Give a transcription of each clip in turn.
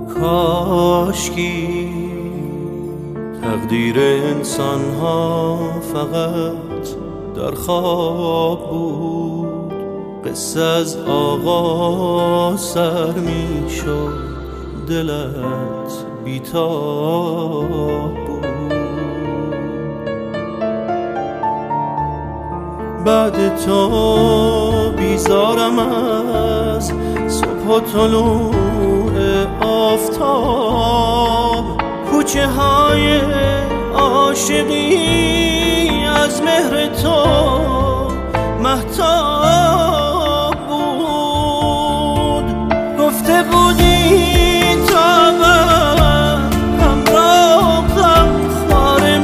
کاشکی تقدیر انسان ها فقط در خواب بود، قصه از آغاز سر می شد، دلت بیتاب بود. بعد تو بیزارم از صبح و طلوع آفتاب، کوچه های عاشقی از مهر تو مهتاب بود. گفته بودی تا من همراه غمخوار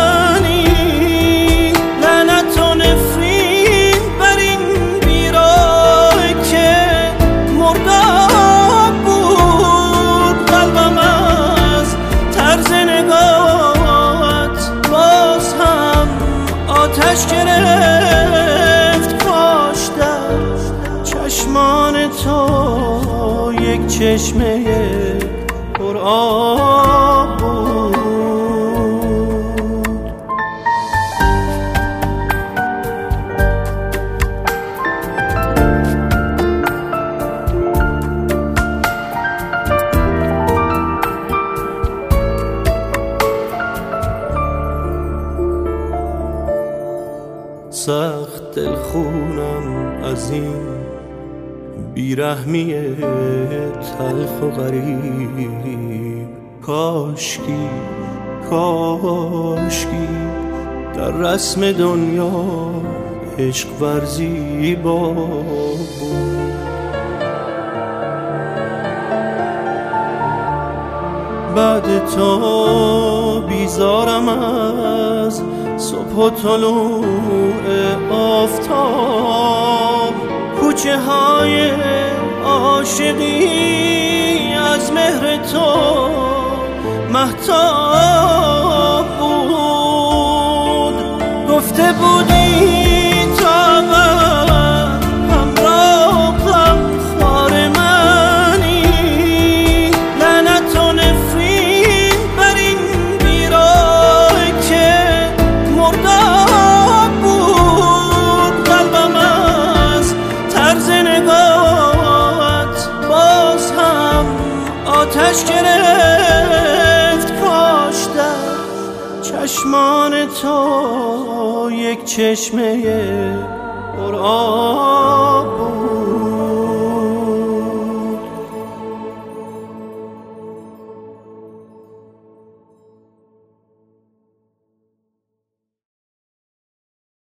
منی، لعنت و نفرین بر این بیراه که مرداب بود. قلبم از طرز نگاهت باز هم آتش گرفت، کاش در چشمان تو یک چشمه پر آب بود. سخت دلخونم از این بیرحمی تلخ و غریب. کاشکی در رسم دنیا عشق ورزی بود. بعد تو بیزارم از صبح و طلوع آفتاب، کوچه های عاشقی از مهر تو مهتاب بود. گفته بودی تا من همراه غمخوار منی، لعنت و نفرین بر این بیراه که مرداب بود. قلبم از طرز نگاهت باز هم آتش گرفت، کاش در چشمان تو یک چشمه پر آب